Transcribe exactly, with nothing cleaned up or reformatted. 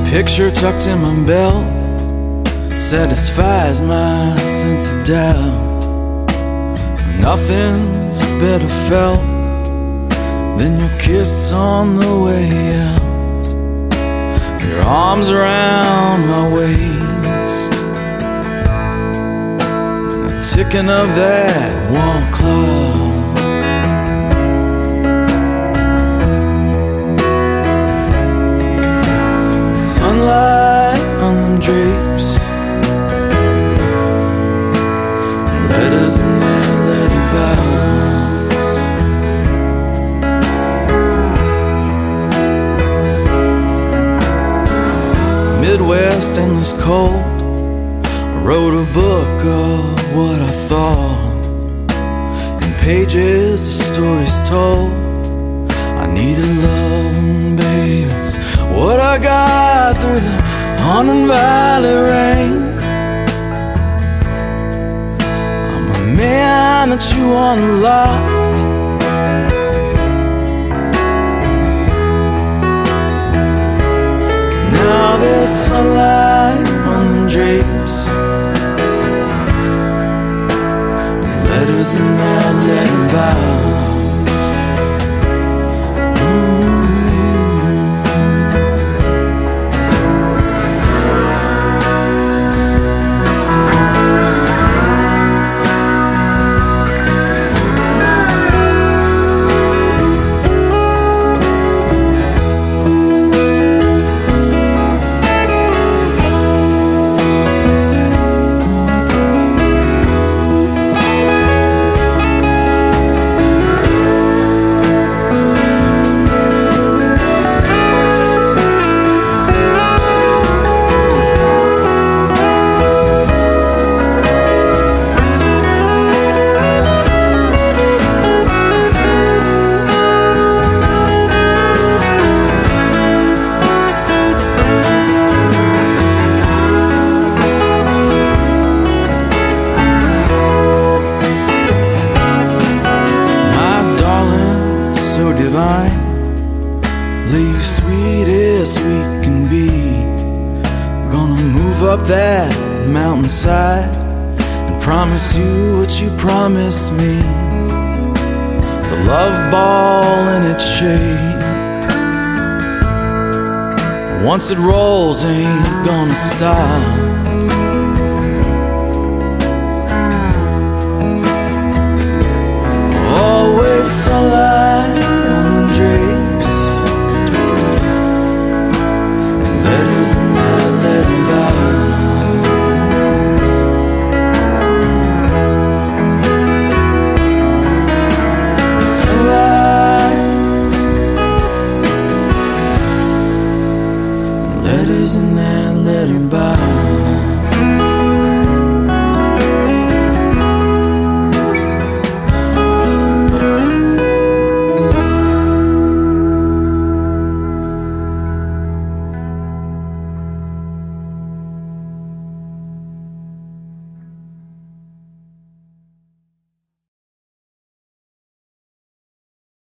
Picture tucked in my belt satisfies my sense of doubt. Nothing's better felt than your kiss on the way out. Your arms around my waist, the ticking of that wall clock. Sunlight on the drapes, letters in that letterbox. Midwest endless cold, I wrote a book of what I thought. In pages the stories told, I needed love, baby. It's what I got through the Hunting Valley rain. I'm a man that you unlocked. Now there's sunlight on the drapes, letters in that letterbox. Lay you sweet as sweet can be. Gonna move up that mountainside and promise you what you promised me. The love ball in its shape, once it rolls ain't gonna stop. Always sunlight